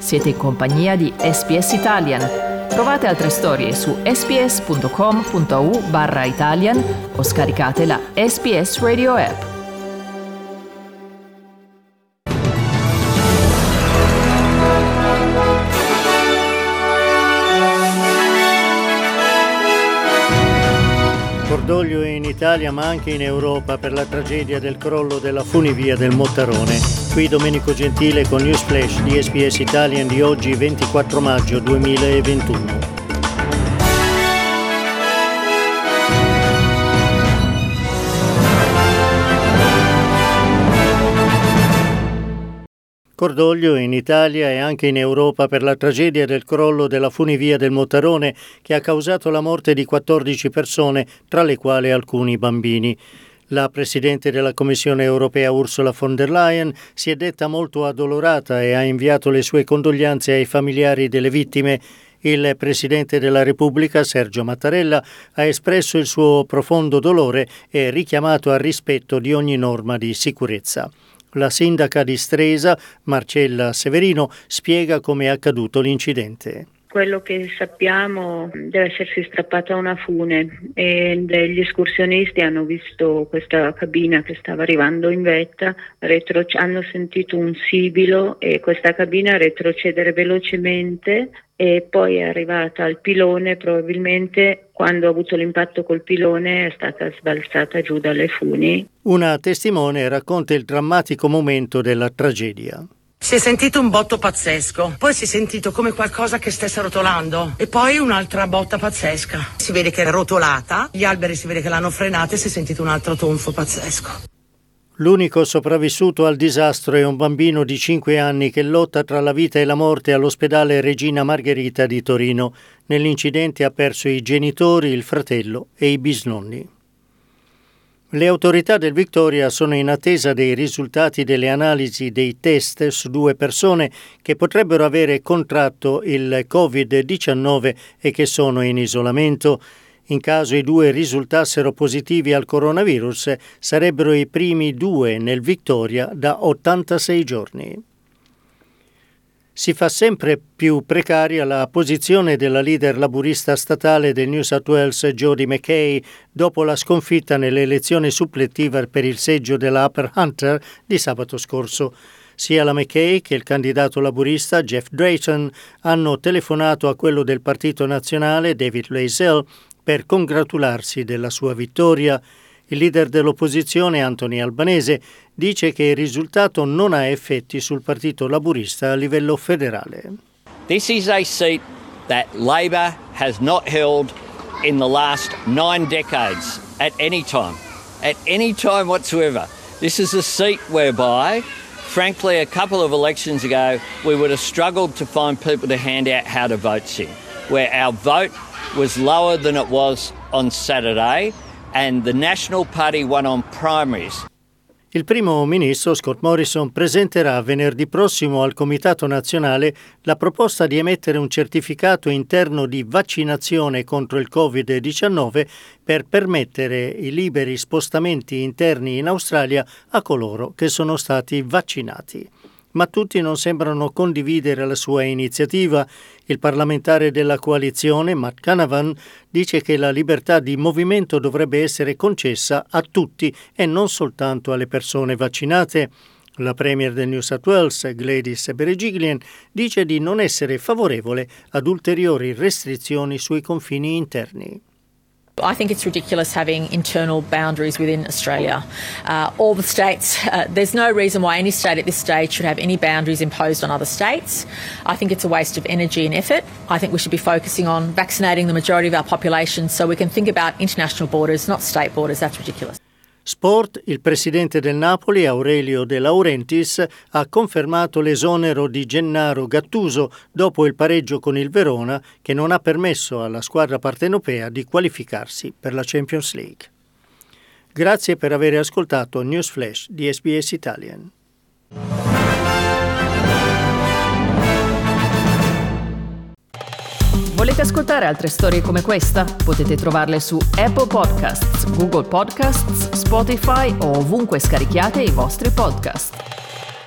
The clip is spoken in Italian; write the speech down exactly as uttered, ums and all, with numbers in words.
Siete in compagnia di S B S Italian. Trovate altre storie su sbs.com.au barra Italian o scaricate la S B S Radio app. Cordoglio in Italia ma anche in Europa per la tragedia del crollo della funivia del Mottarone. Qui Domenico Gentile con News Flash di S B S Italian di oggi ventiquattro maggio duemilaventuno. Cordoglio in Italia e anche in Europa per la tragedia del crollo della funivia del Mottarone che ha causato la morte di quattordici persone, tra le quali alcuni bambini. La Presidente della Commissione europea Ursula von der Leyen si è detta molto addolorata e ha inviato le sue condoglianze ai familiari delle vittime. Il Presidente della Repubblica, Sergio Mattarella, ha espresso il suo profondo dolore e richiamato al rispetto di ogni norma di sicurezza. La sindaca di Stresa, Marcella Severino, spiega come è accaduto l'incidente. Quello che sappiamo deve essersi strappata una fune e gli escursionisti hanno visto questa cabina che stava arrivando in vetta, retro- hanno sentito un sibilo e questa cabina retrocedere velocemente e poi è arrivata al pilone. Probabilmente quando ha avuto l'impatto col pilone è stata sbalzata giù dalle funi. Una testimone racconta il drammatico momento della tragedia. Si è sentito un botto pazzesco, poi si è sentito come qualcosa che stesse rotolando e poi un'altra botta pazzesca. Si vede che è rotolata, gli alberi si vede che l'hanno frenata e si è sentito un altro tonfo pazzesco. L'unico sopravvissuto al disastro è un bambino di cinque anni che lotta tra la vita e la morte all'ospedale Regina Margherita di Torino. Nell'incidente ha perso i genitori, il fratello e i bisnonni. Le autorità del Victoria sono in attesa dei risultati delle analisi dei test su due persone che potrebbero avere contratto il covid diciannove e che sono in isolamento. In caso i due risultassero positivi al coronavirus, sarebbero i primi due nel Victoria da ottantasei giorni. Si fa sempre più precaria la posizione della leader laburista statale del New South Wales Jodie McKay dopo la sconfitta nelle elezioni suppletive per il seggio della Upper Hunter di sabato scorso. Sia la McKay che il candidato laburista Jeff Drayton hanno telefonato a quello del Partito Nazionale David Loisel per congratularsi della sua vittoria. Il leader dell'opposizione, Anthony Albanese, dice che il risultato non ha effetti sul partito laburista a livello federale. This is a seat that Labor has not held in the last nine decades at any time, at any time whatsoever. This is a seat whereby, frankly, a couple of elections ago, we would have struggled to find people to hand out how to vote in, where our vote was lower than it was on Saturday. And the National Party won on primaries. Il primo ministro Scott Morrison presenterà venerdì prossimo al Comitato Nazionale la proposta di emettere un certificato interno di vaccinazione contro il covid diciannove per permettere i liberi spostamenti interni in Australia a coloro che sono stati vaccinati. Ma tutti non sembrano condividere la sua iniziativa. Il parlamentare della coalizione, Matt Canavan, dice che la libertà di movimento dovrebbe essere concessa a tutti e non soltanto alle persone vaccinate. La premier del New South Wales, Gladys Berejiklian, dice di non essere favorevole ad ulteriori restrizioni sui confini interni. I think it's ridiculous having internal boundaries within Australia. Uh, all the states, uh, there's no reason why any state at this stage should have any boundaries imposed on other states. I think it's a waste of energy and effort. I think we should be focusing on vaccinating the majority of our population so we can think about international borders, not state borders. That's ridiculous. Sport, il presidente del Napoli, Aurelio De Laurentiis, ha confermato l'esonero di Gennaro Gattuso dopo il pareggio con il Verona che non ha permesso alla squadra partenopea di qualificarsi per la Champions League. Grazie per aver ascoltato News Flash di S B S Italian. Volete ascoltare altre storie come questa? Potete trovarle su Apple Podcasts, Google Podcasts, Spotify o ovunque scarichiate i vostri podcast.